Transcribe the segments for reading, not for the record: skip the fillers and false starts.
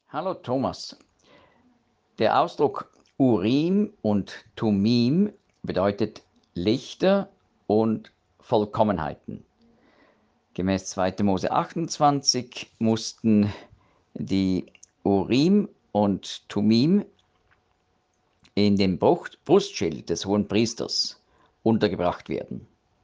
Hallo Thomas. Der Ausdruck Urim und Tumim bedeutet Lichter und Vollkommenheiten. Gemäß 2. Mose 28 mussten die Urim und Tumim in dem Brustschild des Hohenpriesters untergebracht werden.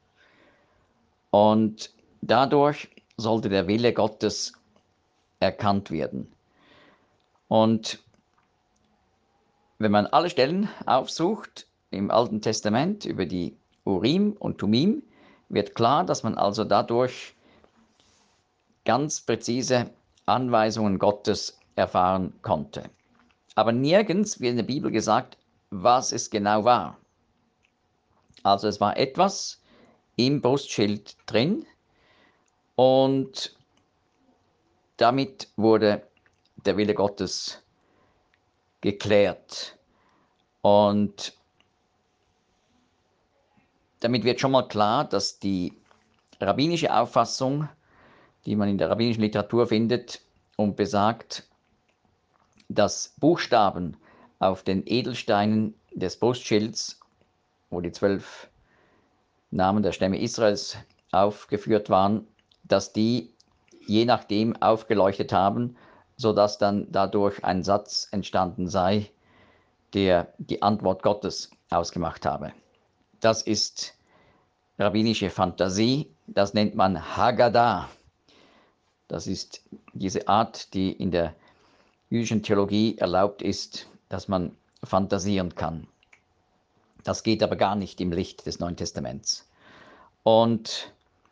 Und dadurch sollte der Wille Gottes erkannt werden. Und wenn man alle Stellen aufsucht im Alten Testament über die Urim und Tumim, wird klar, dass man also dadurch ganz präzise Anweisungen Gottes erfahren konnte. Aber nirgends wird in der Bibel gesagt, was es genau war. Also es war etwas im Brustschild drin und damit wurde der Wille Gottes geklärt. Und damit wird schon mal klar, dass die rabbinische Auffassung, die man in der rabbinischen Literatur findet und besagt, dass Buchstaben auf den Edelsteinen des Brustschilds, wo die 12 Namen der Stämme Israels aufgeführt waren, dass die je nachdem aufgeleuchtet haben, sodass dann dadurch ein Satz entstanden sei, der die Antwort Gottes ausgemacht habe. Das ist rabbinische Fantasie, das nennt man Haggadah. Das ist diese Art, die in der jüdischen Theologie erlaubt ist, dass man fantasieren kann. Das geht aber gar nicht im Licht des Neuen Testaments. Und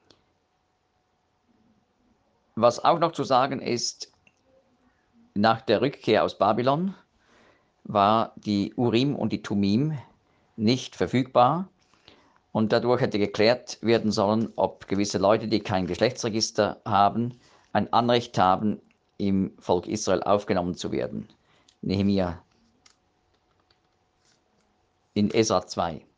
was auch noch zu sagen ist, nach der Rückkehr aus Babylon war die Urim und die Tumim nicht verfügbar und dadurch hätte geklärt werden sollen, ob gewisse Leute, die kein Geschlechtsregister haben, ein Anrecht haben, im Volk Israel aufgenommen zu werden. Nehemia in Esra 2.